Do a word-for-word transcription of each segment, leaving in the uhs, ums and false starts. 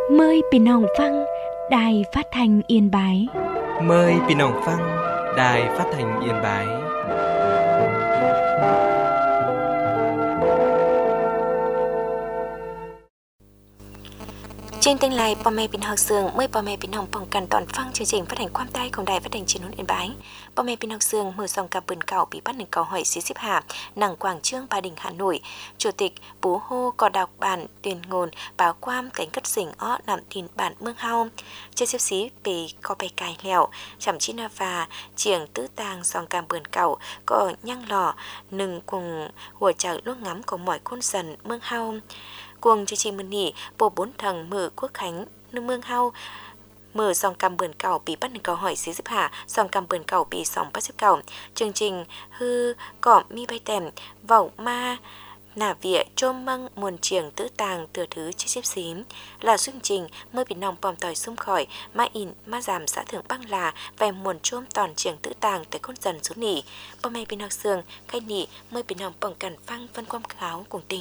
Mờiพี่น้องฟัง Đài Phát thanh Yên Bái. Mời พี่น้องฟัง Đài Phát thanh Yên Bái. Trên tương lai, bò mẹ bình học sường mời bò mẹ bình hồng phòng cần toàn phăng chương trình phát hành quam tayของđài phát hành truyền hình Yên Bái. Bò mẹ bình học sường mở dòng cặp bươn cào bị bắt được câu hỏi xí xếp hạ nàng Quảng Trương Ba Đình Hà Nội. Chủ tịch bố hô có đọc bản tuyên ngôn báo quam cánh cất sỉnh ó nằm tin bản mương hao. Trên xếp xí về có bè cài lèo chậm chí na và chiềng tứ tàng dòng cằm bươn cào có nhang lò nừng cùng hùa chợ lúc ngắm của mọi côn dần mương hao. Cuồng chương trình mừng nghỉ bộ bốn thằng mở quốc khánh nước mương hao mở dòng cằm bươn cào bị bắt được câu hỏi xí xếp hạ dòng cằm bươn cào bị sòng bắt xếp cào chương trình hư cỏ mi bay tèm vọng ma nà vịa trôm măng muôn chiềng tứ tàng từ thứ chiếc xếp xím là chương trình mưa bị nòng bòm tỏi xung khỏi ma in ma giảm xã thượng băng là về muôn trôm toàn chiềng tứ tàng tới con dần xuống nỉ bò mẹ bên học sương khai nỉ mưa bị nòng bỏng cằn phăng phân quam kháo cùng tình.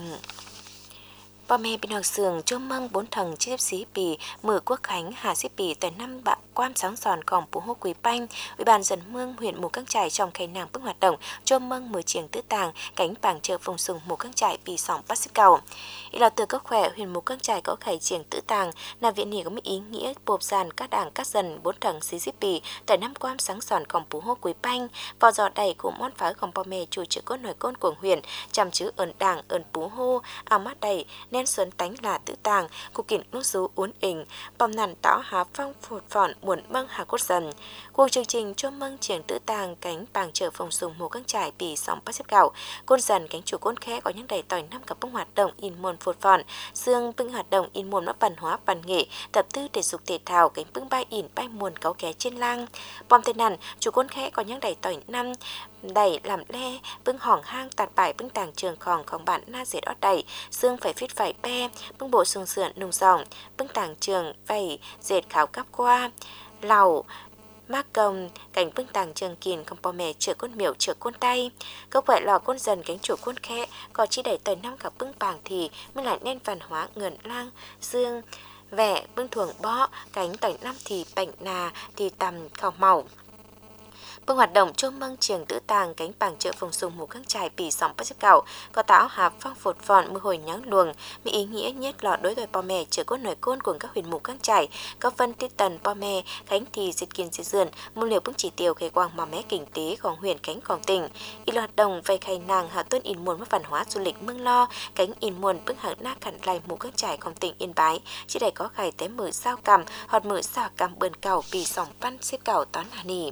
Bò mẹ bình học sường cho măng bốn thằng chiếc xí bì mở quốc khánh hà xí bì tại năm bạn quam sáng sòn còn bố hô quý banh ủy ban dân mương huyện mù căng trải trong khay nàng bước hoạt động cho măng mở chiềng tứ tàng cánh bảng chợ vùng sùng mù căng trải bì sòng bắt xếp cầu. Ý là từ các khỏe huyện mù căng trải có khay chiềng tứ tàng là viện nỉ có một ý nghĩa bộp dàn các đảng các dần bốn thằng xí xí bì tại năm quam sáng sòn còn bố hô quý banh vào giò đầy của món pháo còn bò mẹ chủ chữ cốt nổi côn của huyện chăm chữ ơn đảng ơn bố hô áo mắt đầy nên xuân tánh là tự tàng cụ kiện nút số uốn ỉnh bom nằn táo há phong phụt phòn buồn măng hà cốt dần cuộc chương trình cho măng chiềng tự tàng cánh bàng chợ phòng sùng mùa căng trải bì sóng bắt xếp gạo côn dần cánh chủ côn khẽ có những đầy tỏi năm cặp bông hoạt động in môn phụt phòn xương bưng hoạt động in môn nó văn hóa văn nghệ tập tư thể dục thể thao cánh bưng bay in bay muôn cáu ké trên lang bom tên nằn chủ côn khẽ có những đầy tỏi năm đầy làm le bưng hỏng hang tạt bài bưng tàng trường khòngของbạn na dệt ót đầy xương phải phít phải be bưng bộ sườn sườn nùng dòng bưng tàng trường vảy dệt khảo cắp qua lầu mác công cảnh bưng tàng trường kìn không bò mẹ chữa côn miểu chữa côn tay câu vậy lò côn dần cánh chủ côn khẽ có chỉ đẩy tới năm cặp bưng bàng thì mới lại nên văn hóa ngẩn lang dương vẻ bưng thuồng bó cánh tỏi năm thì bệnh nà thì tầm khảo màu. Bưng hoạt động cho măng chiềng tứ tàng cánh bảng chợ phòng sùng mù căng trải bì sòng bắt xếp cạo có táo hạp phong phột phòn mưa hồi nháng luồng mỹ ý nghĩa nhất lọ đối với bò mẹ chữa cốt nổi côn của các huyện mù căng trải có phân tiết tần bò mẹ khánh thì dịch kiên dịch dườn một liều bưng chỉ tiêu khai quang mà mé kinh tếของhuyện cánhของtỉnh ý hoạt động về khai nàng hạ tuân in muôn văn hóa du lịch mương lo cánh in muôn bưng hàng na khẩn lại mù căng trảiของtỉnh Yên Bái chỉ để có khai tế mở sao cầm hoặc mở sao cầm bươn cào bì sòng văn xếp cạo toán hà nỉ.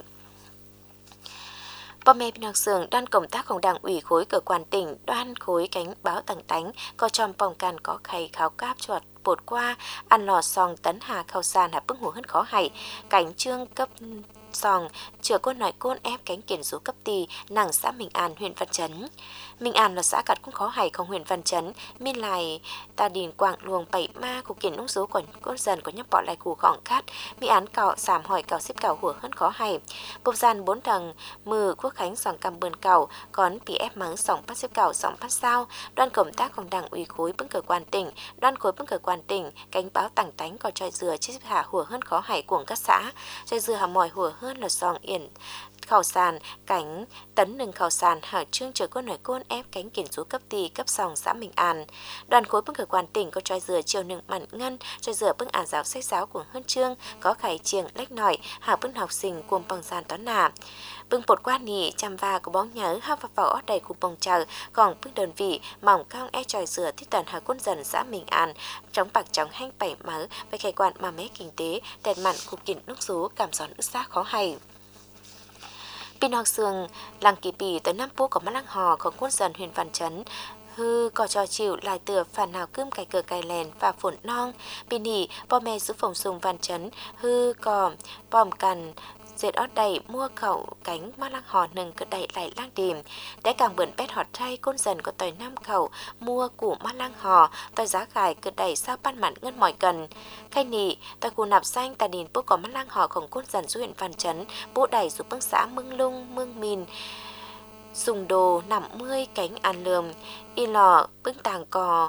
Bò mẹ bình học sường đoàn công tácของđảng ủy khối cơ quan tỉnh đoàn khối cánh báo tầng tánh có trong phòng can có khay kháo cáp chuột bột qua ăn lò sòng tấn hà khao sàn hà bưng hủ hơn khó hảy cánh trương cấp sòng chữa côn nói côn ép cánh kiển số cấp tì nàng xã Minh An huyện Văn Chấn. Minh An là xã cắt cũng khó hảy không huyện Văn Chấn miên lại ta điền quảng luồng bảy ma của kiển nung số của côn dần của nhấp bỏ lại củ gọng cát Mỹ án cạo giảm hỏi cạo xếp cạo hủa hơn khó hảy bộc gian bốn thằng mừ quốc khánh sòng cầm bươn cạo còn bị ép mắng sòng bắt xếp cạo sòng bắt sao đoàn công tácของđảng ủy khối bưng cơ quan tỉnh đoàn khối bưng cơ quan tỉnh cánh báo tảng tánh có tròi dừa chiếc hạ hủa hơn khó hảy của các xã tròi dừa hà mỏi hủa hơn là sòng yển khảo sàn cánh tấn nừng khảo sàn hở trương chờ côn nổi côn ép cánh kiển số cấp tì cấp sòng xã Minh An đoàn khối bưng cơ quan tỉnh có tròi dừa chiều nừng mặn ngân tròi dừa bưng ả giáo sách giáo của hơn trương có khải chiềng lách nỏi hạ bưng học sinh cuồng bằng sàn toán nà bưng bột qua nỉ chăm va có bóng nhớ hao vào vào ót đầy của bông chờ còn bưng đơn vị mỏng cao e tròi dừa thiết tần hà quân dần xã Minh An trong bạc trống hanh bảy mớ về khai quan mà mé kinh tế tẹt mặn cục kiển nước số cảm gió nước xác khó hay. Pin học sường làng kỳ bì tới năm phố có mắt lăng hò có quân dần huyện Văn Chấn hư có cho chịu lại tựa phản nào cơm cày cờ cày lèn và phổn non pin nỉ bò mẹ giữ phòng sùng Văn Chấn hư có bòm cằn dệt ót đầy mua khẩu cánh mắt lăng hò nừng cứ đẩy lại lang đìm để càng bươn pét họt thay côn dần có tỏi năm khẩu mua củ mắt lăng hò tỏi giá gài cứ đẩy sao ban mặn ngân mỏi cần khai nị tỏi củ nạp xanh tà đìn bố có mắt lăng hòของcôn dần du huyện Văn Chấn bố đẩy giúp bưng xã Mương Lung Mương Mìn dùng đồ nằm mươi cánh ăn lườm y lò bưng tàng cò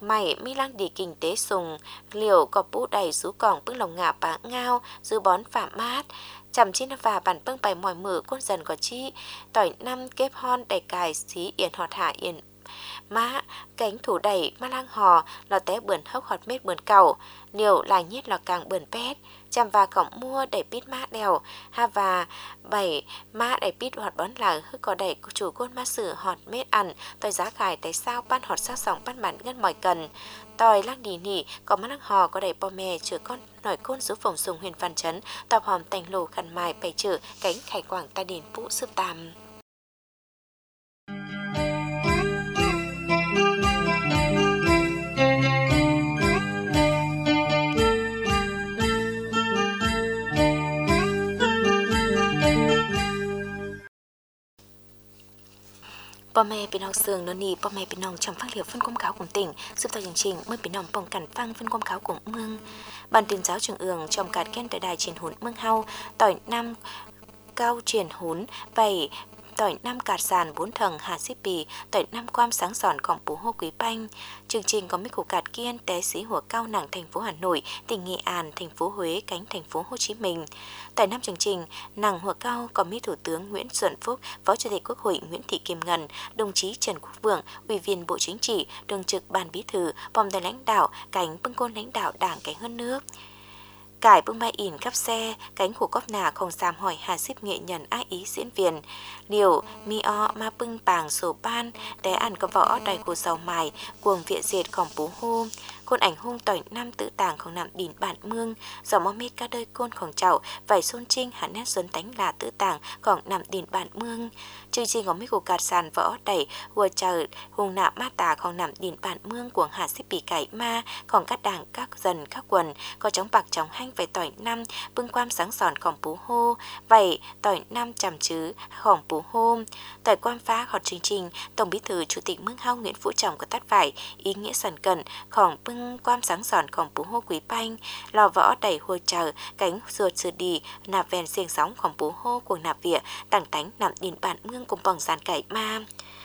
mày mi lăng đi kinh tế sùng, liều có bú đầy rú còng bưng lòng ngả bá ngao, dư bón phả mát, chầm chín và bản bưng bày mỏi mử côn dần có chi, tỏi năm kép hon đầy cài xí yên họt hạ yên má cánh thủ đẩy ma lang hò lò té bườn hốc họt mết bườn cầu liều là nhiết lò càng bườn pét chăm và cổng mua để pít má đèo ha và bảy má để pít họt bón là hư có đẩy chủ côn má sử họt mết ăn tỏi giá cải tại sao ban họt sát sòng ban bản ngân mỏi cần tỏi lăng đi nỉ có má lăng hò có đẩy bò mè chứa con nổi côn rú phồng sùng huyền văn chấn tọp hòm tành lù khăn mài bày chữ cánh khải quảng ta điền vũ sư tam. Bò mẹ bên học sường nó nì bò mẹ bên nòng trong phát liệu phân công cáo của tỉnh giúp cho chương trình mới bên nòng bồng cản phăng phân công cáo của mương ban tuyên giáo trường ương trong cạt khen tại đài truyền hún mương hao tỏi năm cao truyền hún bảy tỏi năm cạt sàn bốn thầng hà xíp bì tỏi năm quam sáng sòn cổng bú hô quý banh chương trình có mấy củ cạt kiên té xí hùa cao nặng thành phố Hà Nội tỉnh Nghệ An thành phố Huế cánh thành phố Hồ Chí Minh tại năm chương trình nàng hùa cao có mỹ thủ tướng Nguyễn Xuân Phúc phó chủ tịch Quốc hội Nguyễn Thị Kim Ngân đồng chí Trần Quốc Vượng ủy viên Bộ Chính trị thường trực ban bí thư bom đại lãnh đạo cánh bưng côn lãnh đạo đảng cánh hơn nước cải bưng bay ỉn cắp xe cánh của cóp nà không xàm hỏi hà xíp nghệ nhân ai ý diễn viên liều mi o ma bưng bàng sổ ban té ăn có võ đầy của dầu mài cuồng viện diệt khổng bú hô côn ảnh hung tỏi năm tự tàng không nằm đỉn bản mương dò mò mít ca đơi côn khổng chậu vảy xôn trinh hạ nét xuân tánh là tự tàng còn nằm đỉn bản mương chương trình có mấy của cạt sàn võ đầy hùa chờ hùng nạ ma tà không nằm đỉn bản mương của hà xíp bì cải ma còn các đảng các dần các quần có chống bạc chống hanh về tỏi năm bưng quam sáng sòn khổng bú hô vậy tỏi năm chằm chứ khổng bú hô tỏi quam phá họt chương trình tổng bí thư chủ tịch mương hao Nguyễn Phú Trọng có tắt vải ý nghĩa sần cận khổng bưng quam sáng sòn khổng bú hô quý banh lò võ đầy hùa chờ cánh ruột sư đi nạp ven xiềng sóng khổng bú hô của nạp vỉa tảng tánh nằm đỉn bản mương cùng bằng sàn cải ma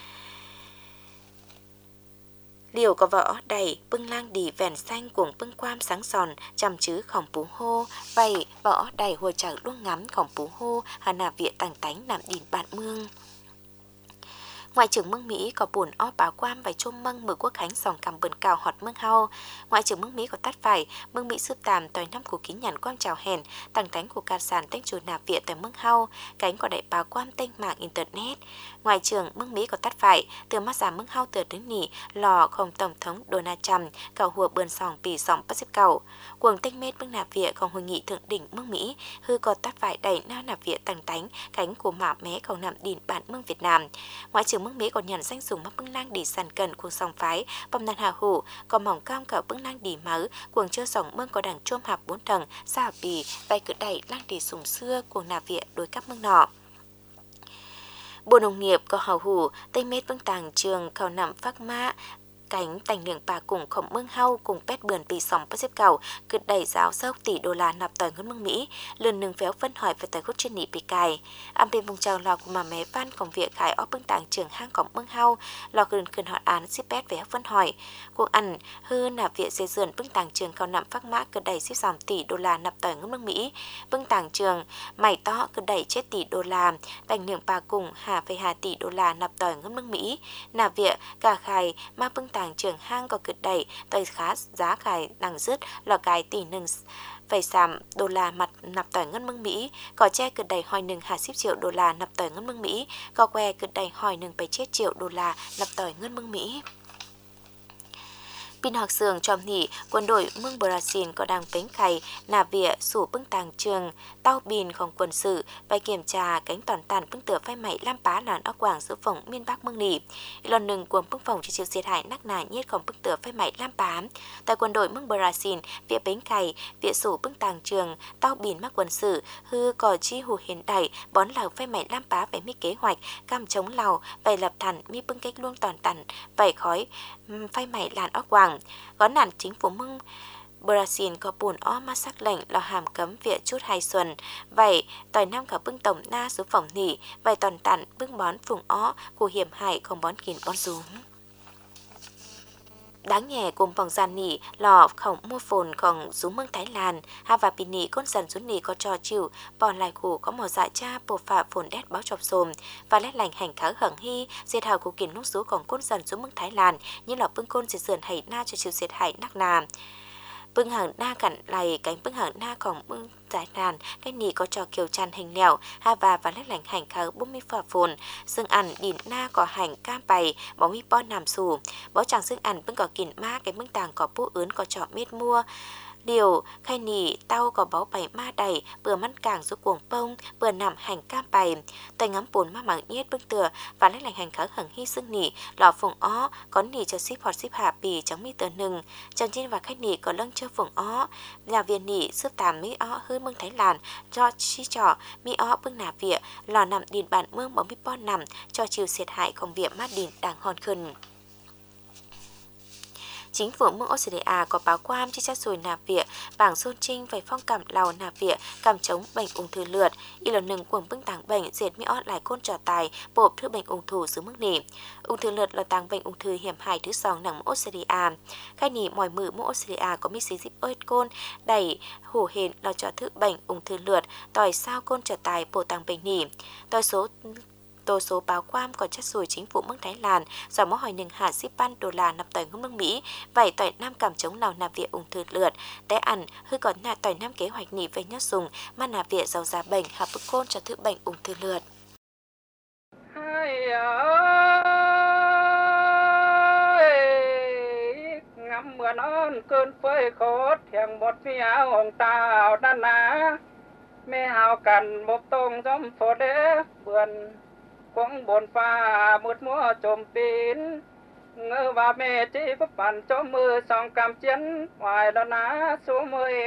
liều có võ đầy bưng lang đi vèn xanh cuồng bưng quam sáng sòn chăm chứ khổng bú hô vậy võ đầy hùa chở đuông ngắm khổng bú hô hà nạp vỉa tảng tánh nằm đỉn bản mương ngoại trưởng mương Mỹ có buồn ó báo quan và chôm mâng mười quốc khánh sòng cầm bần cào họt mương hao ngoại trưởng mương Mỹ có tắt phải mương Mỹ sướp tàm tỏi năm của kính nhàn quang chào hèn tăng cánh của cà sàn tênh chùa nạp viện tại mương hao cánh của đại báo quan tênh mạng internet ngoại trưởng mương Mỹ có tắt phải từ mắt giảm mương hao từ đứng nỉ lò không tổng thống Donald Trump cầu hùa bườn sòng pì sòng bắt xếp cầu cuồng tênh mết mương nạp viện không hội nghị thượng đỉnh mương Mỹ hư có tắt phải đẩy nao nạp viện tăng tánh cánh của mạ mé không nằm đỉn bản mương Việt Nam ngoại trưởng mương Mỹ còn nhận danh dùng mắc bưng lang đi sàn cần cuồng sòng phái bom nan hà hủ còn mỏng cam cả bưng lang đi máu cuồng chưa sòng mương có đảng chôm hạp bốn tầng xa bì tay cử đẩy lang đi sùng xưa cuồng nạp viện đối các mương nọ Bộ Nông nghiệp có hào hủ tây mết bưng tàng trường khảo nằm phát mã cánh tành lượng bà cùng khổng mương hao cùng pet bườn bị sòng bắt xếp cầu cứ đẩy giáo sốc tỷ đô la nạp tỏi ngân mương Mỹ lần nâng phéo phân hỏi về tài khúc trên nị bị cài am bên vùng trào lò của mà mé văn công việc khải ó bưng tàng trường hang cổng mương hao lò gần gần họ án xếp pet về phân hỏi cuộc ăn hư nạp viện dây dườn bưng tàng trường khảo nằm phát mã cứ đẩy xếp dòng tỷ đô la nạp tỏi ngân mương Mỹ bưng tàng trường mày to cứ đẩy chết tỷ đô la tành lượng bà cùng hà về hà tỷ đô la nạp tỏi ngân mương Mỹ nạp viện cả khai mà bưng tàng trường hang có cực đẩy tây khá giá cài đằng dứt là cài tỷ nâng phải giảm đô la mặt nạp tỏi ngân mương Mỹ có che cực đẩy hỏi nâng hà ship triệu đô la nạp tỏi ngân mương Mỹ có que cực đẩy hỏi nâng bảy chết triệu đô la nạp tỏi ngân mương Mỹ Pin học sường trong nỉ quân đội mương Brazil có đang bánh khay nạp vỉa sủ bưng tàng trường tao bin không quân sự và kiểm tra cánh toàn tàn bưng tựa phai mày lam pá làn áo quảng giữa phòng miền Bắc mương nỉ lần nừng cuồng bưng phòng chỉ chịu thiệt hại nắc nà nhiết không bưng tựa phai mày lam pá tại quân đội mương Brazil vỉa bánh khay vỉa sủ bưng tàng trường tao bin mắc quân sự hư cò chi hù hiện đại bón lào phai mày lam pá phải mi kế hoạch cam chống lào vậy lập thẳn mi bưng cách luôn toàn tàn vậy khói phai mày làn áo quảng có nạn chính phủ mương Brazil có buồn ó ma sắc lệnh là hàm cấm việc chút hai xuân vậy tỏi năm cả bưng tổng na số phòng nỉ vậy toàn tặn bưng bón phùng ó của hiểm hại không bón kín bón rúm đáng nhẹ cùng bằng giàn nỉ lò khổng mua phồnของxuống mương Thái Lan ha và pin nỉ con sần xuống nỉ có trò chịu bò lại khổ có mỏ dạ cha bộ phạ phồn đét báo chọc xồm và lét lành hành kháng hởng hy diệt hào của kiến lúc sốของcon sần xuống mương Thái Lan như là bưng côn diệt sườn hãy na cho chịu diệt hại nắc nà bưng hàng na cặn lầy cánh bưng hàng naของbưng giải đàn cái nỉ có trò kiều tràn hình lẹo ha và và lét lành hành kháng bốn mươi phạ phồn xương ăn đỉn na có hành cam bày bó mi bon nằm xù bó chẳng xương ăn bưng có kìn ma cái bưng tàng có bố ướn có trọ mết mua điều khai nỉ tao có bó bảy ma đầy bừa măn càng giúp cuồng bông bừa nằm hành cam bày tay ngắm bồn ma mảng nhiết bưng tựa và lấy lành hành kháng hẳn hy xương nỉ lọ phồng ó có nỉ cho ship hoặc ship hạ bì trắng mi tờ nừng chẳng trên và khai nỉ có lâng chơ phồng ó nhà viên nỉ giúp tàm mi ó hư mương Thái Lan cho chi trọ mi ó bưng nà vịa lò nằm đìn bản mương bóng mi bon nằm cho chiều xiết hại không việc mát đìn đàng hòn khẩn. Chính phủ mương Australia có báo quan chi sát rồi nạp viện bảng xôn trinh về phong cảm lào nạp viện cảm chống bệnh ung thư lượt y lần nừng cuồng bưng tàng bệnh diệt mi ót lại côn trò tài bộ thứ bệnh ung thư dưới mức nỉ ung thư lượt là tàng bệnh ung thư hiểm hại thứ sòng nặng Australia khai nỉ mỏi mử mương Australia có mi xí dịp ơi côn đẩy hổ hền là cho thứ bệnh ung thư lượt tỏi sao côn trò tài bộ tàng bệnh nỉ tỏi số Tô số báo quan còn chất rồi chính phủ mức Thái Lan do mó hỏi nừng hạ ship ban đô la nạp tỏi ngôn nước Mỹ vậy tỏi nam cảm chống nào nạp viện ung thư lượt té ăn hư còn nạ tỏi nam kế hoạch nỉ về nhớ dùng mà nạp viện giàu giá bệnh hạ bức côn cho thứ bệnh ung thư lượt. Ngắm mưa non cơn phơi khót thiêng một phía hồng tàu đan ná mê hào cằn một tông giống phổ đế vườn quăng bồn pha một múa trồm pin ngơ và mê chỉ có bàn cho mưa song cam chiến ngoài đó ná số mười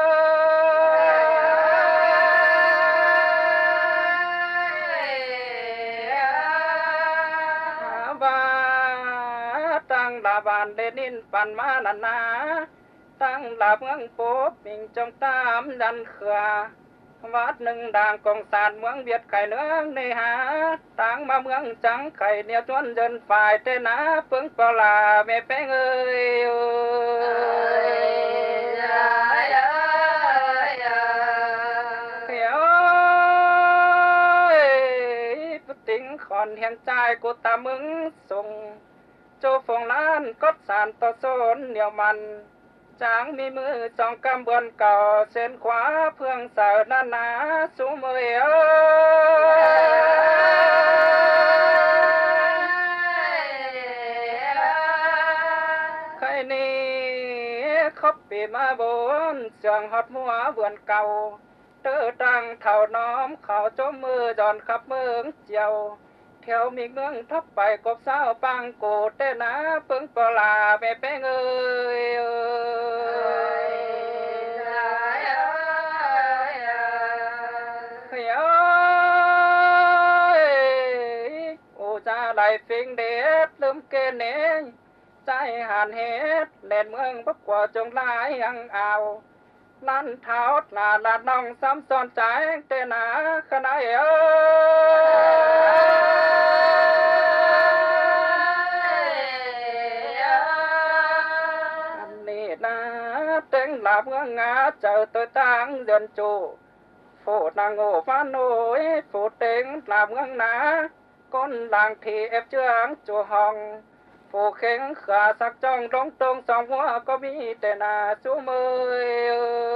và tăng là bàn để nín bàn má nà ná tăng là mương phố mình trong tam dàn khờ vát nâng đàng cộng sản mương Việt khải nương nê há tăng mà mương trắng khải nêu chuan dân phải tên á phương bảo là mẹ bé ơi ơi tính còn hiện trai của ta mừng sùng châu phong lan cốt sản to xôn nhiều mặn tráng mi mưa trong cam buồn cầu xuyên khóa phương sở na ná số mười khơi ni khóc bị ma bốn sườn hót múa vườn cầu tơ trăng thảo nóm khảo chỗ mưa giòn khắp mương chiều theo mình nương thấp bài cột sao băng cổ tên á phương có là về bé ơi ơi ơi ô cha lại phình đế lấm kê nế trái hàn hết lên mương bắc quả trông lai ăn ảo lan tháo là là nòng xăm son trái tên á khăn ai tên là mương ngã chờ tôi tăng dần chủ phụ nàng ngủ phan nối phụ tên là mương ná con làng thì ép chương chùa hồng phụ khéng khả sắc trong đống tông song hoa có mi tên là chú mười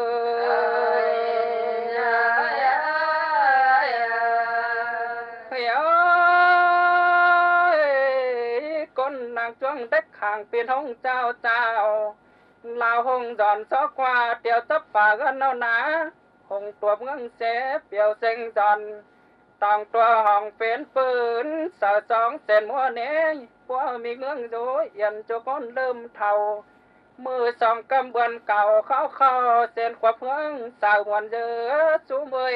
ơi con nàng chuông đất hàng tiền hông trao trao lao hùng giòn xó qua tiêu tấp phá gần nâu ná hùng tuộc ngưng xế biểu sinh giòn tòng tua hòng phiến phướn sợ sóng sen mua nế qua mi ngưng dối yên cho con lâm thầu mưa sòng cầm buồn cầu khao khao sen khoa phương sao nguồn dơ chú mười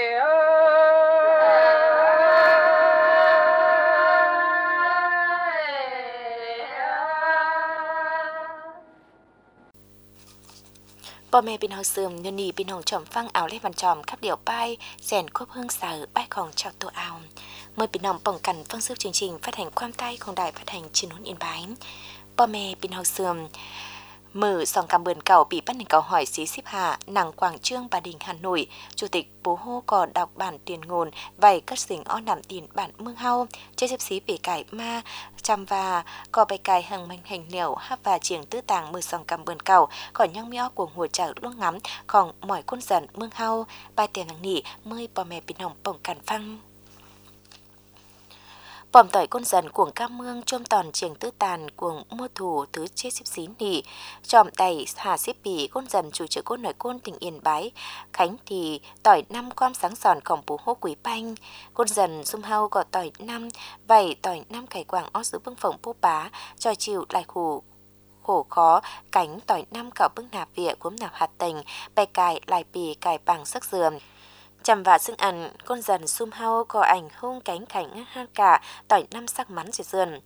Bò mẹ bên hậu sườm nhờ nì bên hồng tròm phăng áo lên bàn tròm khắp điệu bay rèn cốp hương sở bayของchào tô áo mời bên hồng bỏng cằn phương sức chương trình phát hành quam tayของđài phát hành trên nón yên bái. Bò mẹ bên hậu sườm mở sòng cam bườn cầu bị bắt nền cầu hỏi xí xíp hạ nàng Quảng Trương Bà Đình Hà Nội chủ tịch bố hô cò đọc bản tiền ngôn vầy cất xỉnh o nằm tiền bản mương hau chơi xếp xí bể cải ma chăm và cò bài cài hằng manh hành nẻo hấp và chiềng tứ tàng mở sòng cam bườn cầu còn nhong meo của hùa chợ luôn ngắm còn mỏi côn dần mương hau bài tiền hàng nỉ mơi bò mẹ bình hồng bổng càn phăng. Bòm tỏi con dần cuồng ca mương chôm tòn chiềng tứ tàn cuồng mua thủ thứ chết xếp xí nỉ tròm tay hà xếp bì con dần chủ chữ côn nổi côn tình yên bái khánh thì tỏi năm com sáng sòn khổng bú hô quý banh con dần xung hau gọt tỏi năm vầy tỏi năm cải quảng ó giữ bưng phồng bố bá tròi chịu lại khủ khổ khó cánh tỏi năm cạo bưng nạp vịa cuốn nạp hạt tình bè cài lại bì cài bằng sắc dườm chầm và xương ăn con dần xung hau có ảnh hung cánh cảnh han cả tỏi năm sắc mắn dệt dườn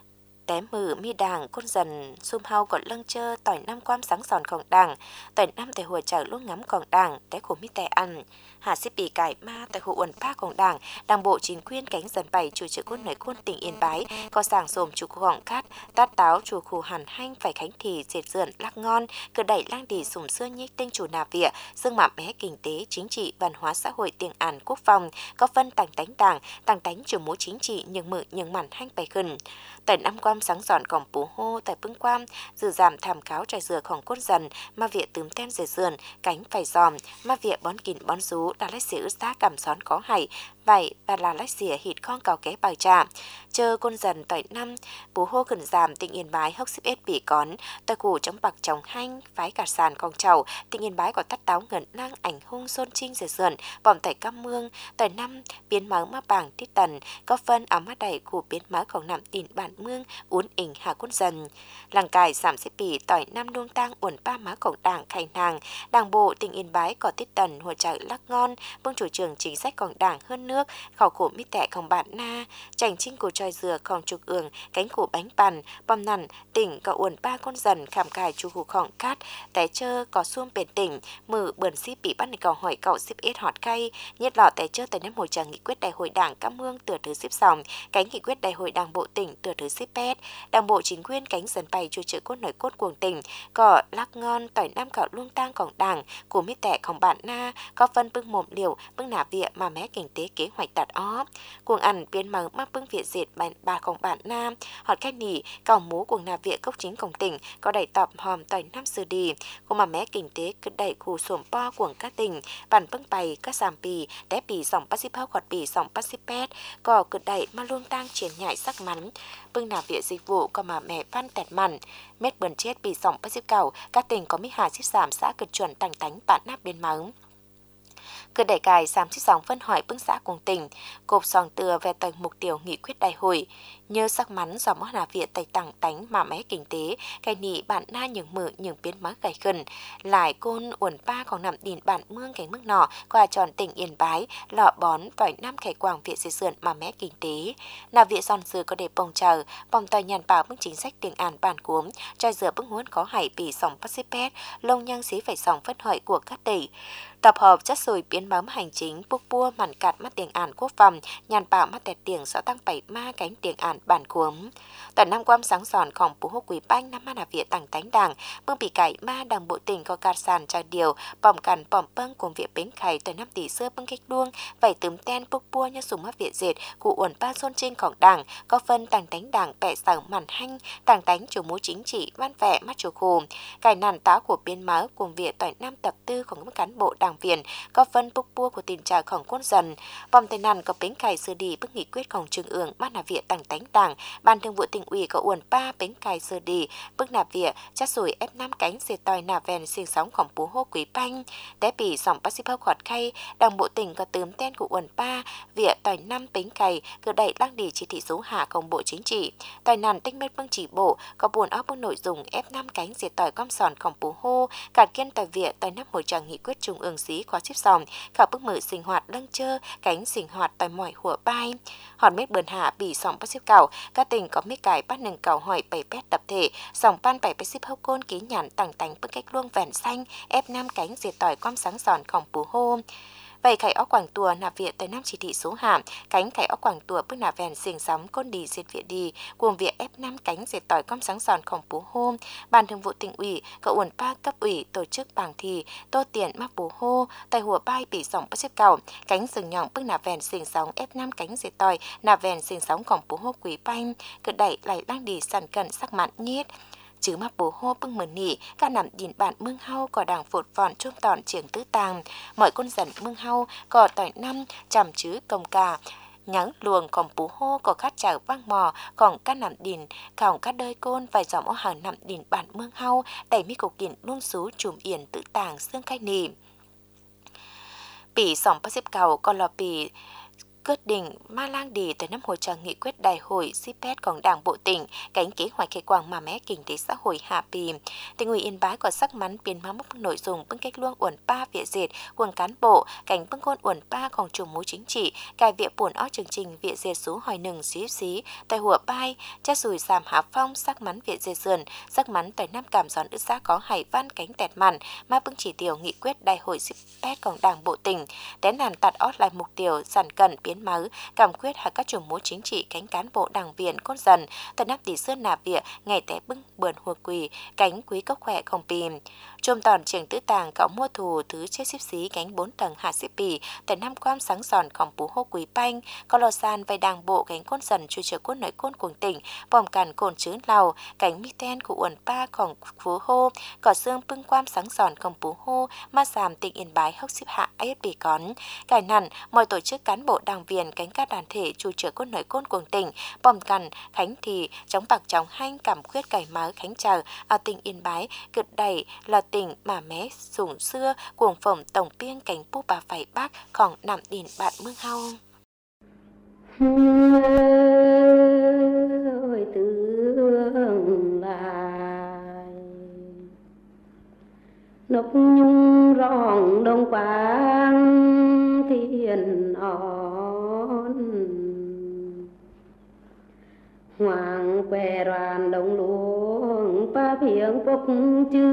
té mử mi đàng con dần xung hau còn lâng chơ tỏi năm quam sáng sòn còn đàng tỏi năm tại hùa chợ lúc ngắm còn đàng té khổ mi tè ăn hà xếp bì cải ma tại hụ uẩn pa còn đàng đảng bộ chính quyền cánh dần bảy chủ chữ côn nổi côn tỉnh yên bái có sàng sồm chủ khu hỏng cát tát táo chủ khu hàn hanh phải khánh thì dệt dườn lắc ngon cờ đẩy lang đi sùng xưa nhích tinh chủ nà vịa dương mạm mé kinh tế chính trị văn hóa xã hội tiền an quốc phòng có phân tàng tánh đảng tàng tánh chủ mũ chính trị nhưng mự nhưng mặn hanh bày khẩn tại năm quam sáng giòn cổng bú hô tại bưng quam dự giảm thảm cáo trải dừaของcốt dần ma vịa tướm tem dệt dườn cánh phải giòm ma vịa bón kín bón rú đã lấy xỉu giá cảm xón có hay vậy và là lấy xỉa hịt con cào ké bài trà chờ con dần tại năm bú hô cần giảm tình yên bái hốc xếp ết bị cón tại củ chống bạc chống hanh phái cả sàn con trầu tình yên bái có tắt táo ngẩn năng ảnh hung xôn trinh dệt dườn bỏm tại cam mương tại năm biến máu ma bảng tít tần có phân áo mắt đầy của biến máu còn nằm tiền bản mương uốn ỉnh hạ cốt dần làng cài giảm xếp bì tỏi năm đôn tang uẩn ba má cổng đảng khai nàng đảng bộ tỉnh yên bái có tít tần hỗ trợ lắc ngon vương chủ trường chính sách còn đảng hơn nước khảo khổ mi tệ còn bản na chành chinh của tròi dừa còn trục ường cánh của bánh bàn bom nằn tỉnh có uẩn ba con dần khảm cài chu hù khỏng cát té chơ có xuông bền tỉnh mở bườn xí bị bắt cầu hỏi cậu xếp ít hot cay nhất lọ té chơ tại năm hội trợ nghị quyết đại hội đảng các mương tựa thứ xếp sòng cánh nghị quyết đại hội đảng bộ tỉnh tựa thứ xếp pet đảng bộ chính quyền cánh dần bày chủ chữ cốt nổi cốt cuồng tỉnh có lắc ngon tỏi năm cạo luông tang còn đảng của mi tệของbản na có phân bưng mồm liều bưng nả vịa mà mé kinh tế kế hoạch đặt ó cuồng ăn biến mờ mắc bưng vịa dệt bản bàของbản na họt cách nỉ cào mú cuồng nả vịa cốc chínhของtỉnh có đẩy tọp hòm tỏi năm sư đi của mà mé kinh tế cứ đẩy khu sổm po cuồng các tỉnh bản bưng bày các sàm bì té bì sòng pasipao quạt bì sòng pasipet có cứ đẩy mà luông tang triển nhại sắc mắn bưng nả vịa dịch vụ có mà mẹ văn tẹt mặn mét bần chết bị sòng bác xếp cầu các tỉnh có mỹ hà xếp giảm xã cực chuẩn tành tánh bản nắp biên máu cứ đại cài giảm xếp sòng phân hỏi bưng xã cùng tỉnh cột sòng từa về tầng mục tiêu nghị quyết đại hội nhớ sắc mắn do món nà vịa tây tặng tánh mà mé kinh tế cái nị bạn na những mự những biến má gầy khẩn lại côn uẩn ba còn nằm điền bản mương cánh mức nọ qua tròn tỉnh yên bái lọ bón vài năm khải quảng viện xây sườn mà mé kinh tế nà vịa giòn dừa có để bông chờ bông tòi nhàn bảo bưng chính sách tiền an bản cuống trai dừa bưng huấn có hải bì sòng pasipet lông nhang xí phải sòng phân hỏi của các tỷ tập hợp chất rồi biến bám hành chính bốc bua màn cạt mắt tiền an quốc phòng nhàn bảo mắt tẹt tiền rõ tăng bảy ma cánh tiền an bản cuống tận năm quam sáng sònของbố hô quý banh năm ma vịa tặng tánh đảng bưng bị cải ma đảng bộ tỉnh có cạt sàn trà điều bỏm cằn bỏm bâng cùng vịa bến khải tận năm tỷ xưa bưng cách đuông vảy tướm ten bốc bua như súng mắt vịa dệt cụ uẩn ba xôn trinhของđảng có phân tặng tánh đảng bẹ sở màn hanh tặng tánh chủ mũ chính trị văn vẻ mắt chủ khù cải nàn táo của biên máu cùng vịa tỏi năm tập tư của các cán bộ đảng viên có phân bốc bua của tiền tràของcôn dần bỏm tây nàn có bến khải sơ đi bức nghị quyếtของtrung ương ma nà vịa tặng tánh đảng ban thường vụ tỉnh ủy có uẩn ba bến cài sơ đi bức nà vịa chát sủi ép năm cánh dệt tỏi nà ven sinh sóngของbố hô quý banh té bì sòng pasipao quạt khay đảng bộ tỉnh có tướm ten của uẩn ba vịa tỏi năm bến cày cứ đẩy lăng đi chỉ thị số hạ công bộ chính trị tỏi nàn tinh mét bưng chỉ bộ có buồn óc bưng nội dung ép năm cánh dệt tỏi com sònของbố hô cạt kiên tỏi vịa tỏi năm hội tràng nghị quyết trung ương xí có xếp sòng khảo bức mở sinh hoạt lăng chơ cánh sinh hoạt tỏi mỏi hủa bay hòn mét bờn hạ bì sòng pasipao cảo, các tỉnh có mấy cái bắt nâng cảo hỏi bảy pét tập thể, dòng pan bảy pét ship hốc côn ký nhàn tàng tánh bức cách luông vẹn xanh, ép nam cánh diệt tỏi com sáng giòn khổng bú hô. Vậy khải óc quảng tùa nạp viện tới năm chỉ thị số hàm, cánh khải óc quảng tùa bước nạp vèn xiềng sóng côn đi diệt viện đi, cùng việc ép năm cánh diệt tỏi com sáng giòn khổng bú hô. Ban thường vụ tỉnh ủy, cậu uẩn pa cấp ủy tổ chức bảng thì tô tiền mắc bú hô, tại hùa bay bị dòng bắt xếp cầu, cánh rừng nhọn bước nạp vèn xiềng sóng ép năm cánh diệt tỏi nạp vèn xiềng sóng khổng bú hô quý banh, cứ đẩy lại đang đi sàn cận sắc mặn nhiết. Chứ mắc bố hô bưng mờ nỉ, các nằm điền bản mương hau có đảng phột vòn trôm tòn trường tứ tàng. Mọi con dần mương hau có tỏi năm chằm chứ công cà. Nhắn luồng còn bú hô có khát chảo vang mò, còn các nằm điền, còn các đơi côn vài dòng ô hàng nằm điền bản mương hau, đẩy mi cổ kiện luôn xú chùm yển tứ tàng xương khai nỉ. Bỉ sòng bắt xếp cầu còn lò bỉ quyết định Ma Lang đi tới năm hội trợ nghị quyết đại hội xê pê e têของĐảng bộ tỉnh, cánh kế hoạch khai quảng mà mé kinh tế xã hội hạ bì. Tỉnh ủy Yên Bái có sắc mắn biến hóa mốc nội dung bưng cách luông uẩn pa viện diệt quần cán bộ, cánh bưng côn uẩn paของchủ mối chính trị, cài viện buồn ó chương trình viện diệt số hỏi nừng xí xí, tại hùa bai, cha sùi giảm hạ phong sắc mắn viện diệt sườn, sắc mắn tại năm cảm giòn ức giá có hải văn cánh tẹt mặn, mà bưng chỉ tiêu nghị quyết đại hội xê pê e têของĐảng bộ tỉnh, tén nàn tạt ót lại mục tiêu sản cần biến máu, cảm quyết hạ các chủ mối chính trị cánh cán bộ đảng viên côn dần, tận nắp tỷ xưa nạp viện, ngày té bưng bườn hùa quỳ, cánh quý cốc khỏe không pìm. Trôm tòn trường tứ tàng cậu mua thù thứ chết xíp xí cánh bốn tầng hạ xếp bì, tận năm quam sáng giòn khổng bú hô quý banh, có lò san vây đảng bộ cánh côn dần chui trở côn nội côn cuồng tỉnh, bòm càn cồn chứ lào, cánh mi ten của uẩn pa khổng phú hô, cỏ xương bưng quam sáng giòn khổng bú hô, ma giảm tỉnh Yên Bái hốc xếp hạ ép bì con. Cải nằn, mọi tổ chức cán bộ đảng viên cánh các đoàn thể chủ trở côn nội côn cuồng tỉnh, bòm cằn khánh thì chống bạc chống hanh cảm khuyết cải máu khánh chờ ở tỉnh Yên Bái cực đầy là tỉnh mà mé sủng xưa cuồng phồng tổng biên cánh pu bà phải bác còn nằm đìn bạn mương hau. Ôi tương lai nốc nhung rong đông quang thiên on hoàng què đoàn đồng luông pa phiếng bốc chư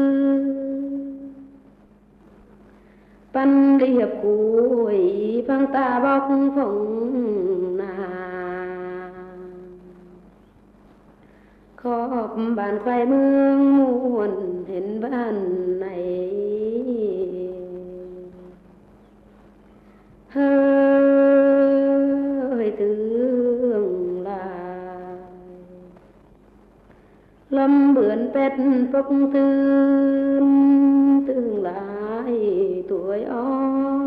văn điệp cuối phang ta bóc phồng nà khóp bàn khoai mương muôn hình bàn này hơi tương lai lâm bướn pét bốc tương tương lai tuổi ó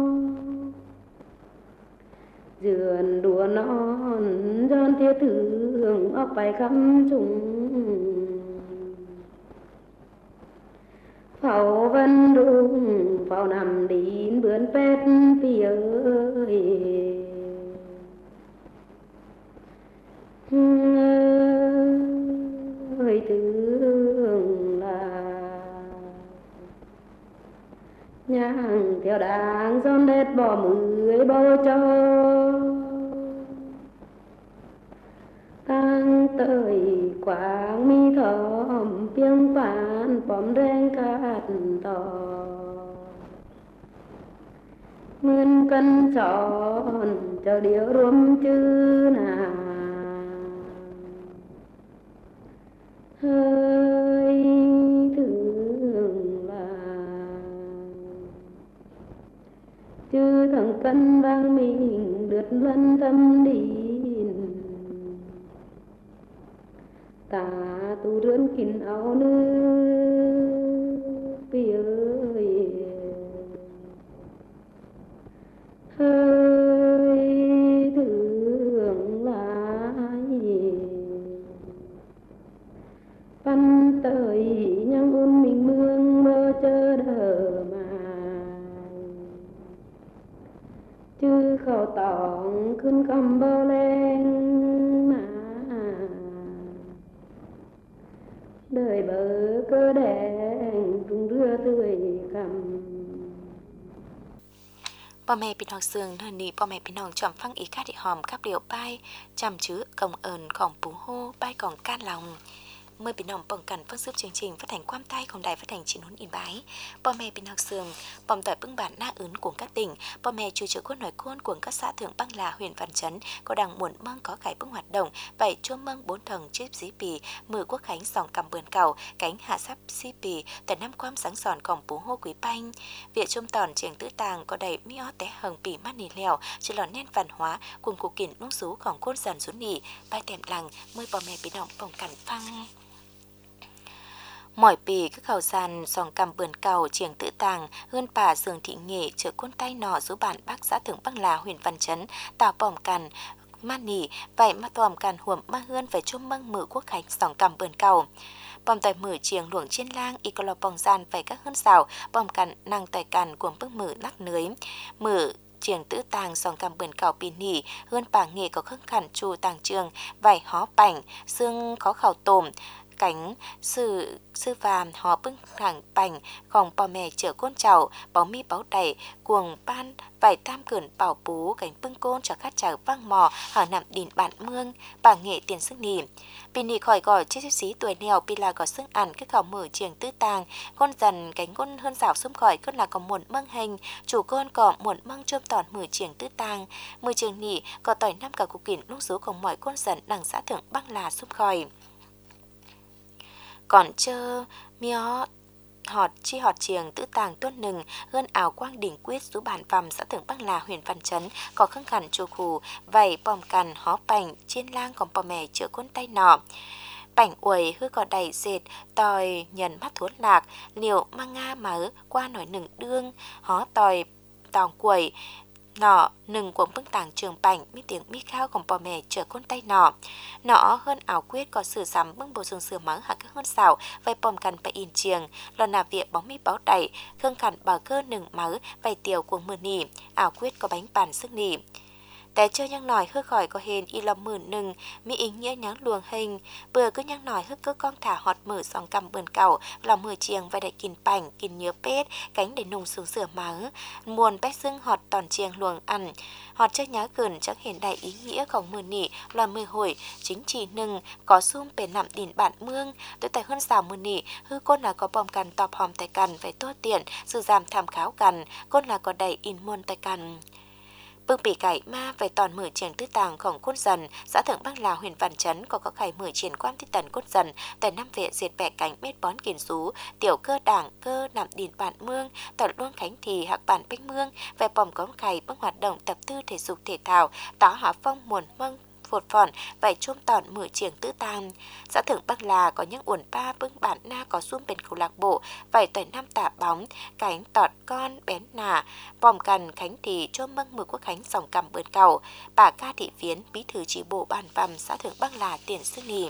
dườn đùa non dân thiết thường óc bài khăm trùng pháo vân rung pháo nằm đín bướn pét pì ơi ơi tương lai nhang theo đàng giòn đét bỏ mười bao cho tăng tới quảng mi thòm piêng phán bóm đen cát tò mươn cân tròn chờ điều rôm chư nà hơi thương là chư thằng cân vang mình lượt lân tâm đìn ta tu rươn kín áo nước bì ơi hơi thương lại văn tới nhang ôn mình mương mơ chờ đờ mà chứ khẩu tỏngขึ้นคำเบาแรงmà đời bờ cơ đèn rung rưa tươi cầm พ่อแม่พี่น้องเสืองเนินนี้พ่อแม่พี่น้องจอมฟังอีกค่าที่หอมกับเดียวป้ายจำชื่อcông ơnของปู่โฮป้ายของก้านlòngเมื่อพี่น้องป้องกันphương sức chương trình phát hành quam tayของđài phát hành chín huấn yên báiพ่อแม่พี่น้องเสืองbòm tỏi bưng bản na ứng của các tỉnhพ่อแม่chủ chợ cốt nổi côn của các xã thượng băng là huyện Văn Chấn có đằng muộn măng có cải bưng hoạt động vậy chua măng bốn thần chip dí pì mười quốc khánh sòng cầm bườn cầu cánh hạ sắp xí pì tại năm quam sáng sònของปู่โฮquý banh viện trung tòn trường tứ tàng có đầy mi ó té hằng pì mát nỉ lèo chỉ lọt nét văn hóa cùng cụ kiện nung súของcôn dần xuống nỉ bài tèm lằng mờiพ่อแม่พี่น้องป้องกันฟังmỗiปีcứ khẩu sàn sòng cầm bườn cầu trường tự tàng hơn bà sường thị nghệ chợ côn tay nọ số bản bắc xã thượng băng là huyện Văn Chấn tạo bòm cằn ma nỉ vậy mà tòm cằn huộm ma hươn về chôm măng mử quốc khánh sòng cầm bườn cầu bòm tại mử trường luồng trên lang y có lò bòng gian về các hơn xào bòm cằn năng tại cằn cuồng bức mử nắc nưới mử trường tứ tàng sòng cầm bườn cầu pin nỉ hơn bà nghệ có khưng khẩn chu tàng trường vải hó bảnh xương khó khẩu tồm cánh sư sư phàm họ bưng thẳng bànhของพ่อแม่เจอก้นเจ้าเป่ามีเป่าไต่กวงป้านไหวตามเกินเป่าปูcảnhปึ้งโกนจากข้าเจ้าฟังหมอหานำดินบ้านเมืองป่าเnghệ tiền sức nỉปีนี้คอยก่อเจ็ดสิบสี่ตัวแนวปีลาก่อซึ่งอันคือเขามือเจียงตื้อตางก้นจันcảnhก้นเฮือนสาวซุ้มคอยก้นlà có muộn măng hành chủก้นก่อmuộn măng chôm tònมือเจียงตื้อตางมือเจียงnỉก่อต่อยnăm cả cục kỉnh lúc sốของหมอยก้นdần đằng xã thượng băng làซุ้มคอยcòn chơ mió họt chi họt chiềng tứ tàng tuôn nừng hơn ảo quang đỉnh quyết số bản vằm xã thượng bắc là huyện Văn Chấn có khưng khẩn chùa khù vầy bòm cằn hó bành trên lang còn bò mè chữa côn tay nọ bảnh uầy hư có đầy dệt tòi nhần mắt thuốt lạc liều mang nga mớ qua nổi nừng đương hó tòi tòng quầy nọ nừng của bưng tàng trường bảnh mi tiếng mi khaoของพ่อแม่เจอก้นtay nọ nọ hơn ảo quyết có sử sắm bưng bộ sương sửa mắng hạ các hơn xảo vay pòmกันไปอินเชียงลอนาเวียบองมีเป้าไต่เครื่องขันบาเกอร์หนึ่งมื้อไปเตียวกวงมือนีเảo quyết có bánhปั่นsức nỉแต่เจอยังหน่อยฮึกข่อยก็เห็นอีลำหมื่นหนึ่งมีอีกเงี้ยยังลวงเฮงเบื่อก็ยังหน่อยฮึกก็ก้องถาหอดมือสองกำเบิ่นเก่าลำมือเจียงไปได้กินปั่นกินเนื้อเป็ดแกงได้นุ่งสูงเสือมื้อมวนไปซึ่งหอดตอนเจียงลวงอันหอดเจ้าหยาเกินจักเห็นได้ý nghĩaของมือนี่ลำมือห่วยchính trịหนึ่งก็ซุ่มเป็นนำดินบ้านเมืองโดยแต่เฮือนสาวมือนี่ฮึก้นน่ะก็ปอมกันตอบพร้อมแต่กันไว้ตัวเตียนสื่อจามทำขาวกันก้นน่ะก็ได้อินมวนแต่กันปึ้งปีไก่มาไปตอนมือเชียงตื้อตางของก้นจันxã thượng băng là huyện Văn Chấn có cóไข่มือเชียนความที่ตันก้นจันแต่น้ำเวเสียดแปะcảnhเม็ดป้อนกินสูเตี่ยวcơ đảng cơ nằm điền bản mươngตอนล่วงkhánh thì hạc bản bách mương về bòm cóไข่บางhoạt động tập tư thể dục thể thao táo hạ phong muồn măng phột phòn vậy chôm tòn mửa chiềng tứ tàng xã thượng băng là có những uẩn ba bưng bản na có xung bên câu lạc bộ vậy tỏi năm tạ bóng cánh tọt con bén nà bòm cần khánh thì chôm măng mực quốc khánh sòng cầm bươn cầu bà ca thị phiến bí thư chỉ bộ bản vằm xã thượng băng là tiền sức nỉ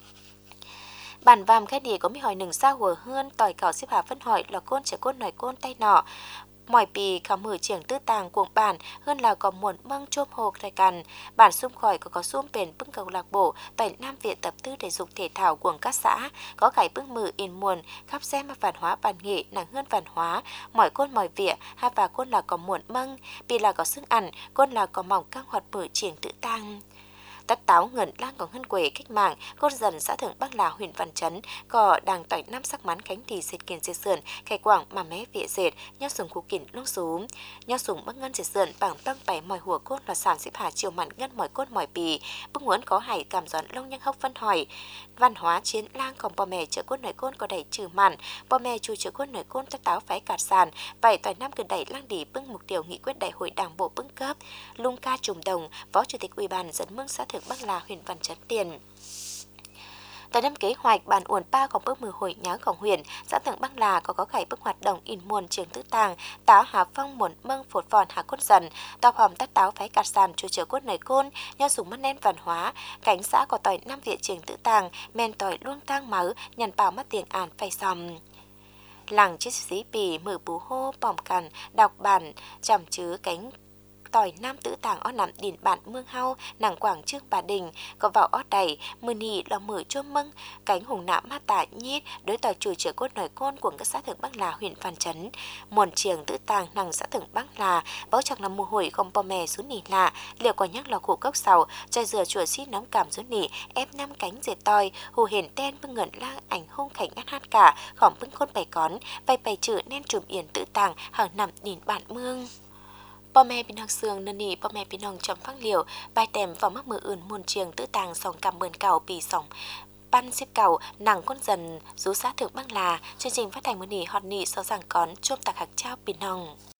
bản vằm cái địa có mi hỏiหนึ่ง sao hùa hơn tỏi cào xếp hạ phân hỏi là côn trẻ côn nổi côn tay nọ mọiปีเขามือเฉียงตื้อตางกวงป่านเฮือนลาวก็ม่วนมั่งโจมโฮกรายกันบ้านซุ่มข่อยก็cóซุ่มเป็นปึ้งเก่าหลักโบtại Nam Việt tập tư thể dục thể thao của các xã có cải pึ้งมือin muôn khắp xem mà văn hóa bản nghệ nàng hơn văn hóa mọi côn mọi vỉa ha và côn là có muộn măng vì là có sức ăn côn là có mỏng căng hoạt mở ฉียงตื้อตางtất táo ngẩn lang có hân quệ cách mạng côn dần xã thượng bắc là huyện Văn Chấn có đàng tỏi năm sắc mắn khánh thì dệt kiền dệt sườn khai quảng mà mé vỉa dệt nhau sùng cụ kiển lúc xuống nhau sùng bắc ngân dệt sườn bảng băng bảy mỏi hùa côn là sản xếp hà chiều mặn ngân mỏi côn mỏi bì bưng muốn có hải cảm gión lông nhang hốc phân hỏi văn hóa chiến langของพ่อแม่เจอcôn nổi côn có đầy trừ mặnพ่อแม่chủเจอcôn nổi côn tất táo phải cạt sàn vậy tỏi năm cứ đẩy lang đi bưng mục tiêu nghị quyết đại hội đảng bộ bưng cấp lung ca trùng đồng phó chủ tịch ủy ban dẫn mương xã thượng bắc là huyện Văn Chấn tiền tại năm kế hoạch bản uẩn baของbước mười hội nháของhuyện xã thượng băng là có có khải bước hoạt động in muôn trường tứ tàng táo hà phong muộn măng phột phòn hà cốt dần tao hòm tát táo phái cạt sàn chủ chợ cốt nảy côn nhau súng mắt nen văn hóa cảnh xã có tỏi năm viện trường tứ tàng men tỏi luông tang máu nhằn bảo mắt tiền àn phải xòm làng chiếc xí bì mở bú hô bòm cằn đọc bản chằm chứa cánh tỏi nam tử tàng ó nằm điển bản mương hau nàng quảng trương bà đình có vào ó đầy mưa nì lò mở chua mâng cánh hùng nạm ma tả nhiết đối tỏi chủ chữa cốt nổi côn của các xã thượng Bắc Là huyện Phan Chấn mòn chiềng tử tàng nàng xã thượng Bắc Là báo chẳng là mùa hồi không bò mè xuống nỉ lạ liệu quả nhắc lò khổ cốc sầu chai dừa chùa xít nóng cảm xuống nỉ ép năm cánh dệt tỏi hù hển ten bưng ngẩn lang ảnh hung khảnh ngắt hát cả khỏng bưng khôn bày cón bày bày chữ nên trùm yển tử tàng hàng nằm điển bản mương bò mẹ bình học sương nân nỉ bò mẹ bình hồng chấm phăng liều bài tèm vào mắc mưa ươn muôn chiềng tử tàng sòng cầm bờn cào bì sòng ban xếp cầu nàng con dần rú xã thượng Bắc Là chương trình phát hành mưa nỉ hot nỉ sau rằng cón chôm tạc hạc trao bình hồng.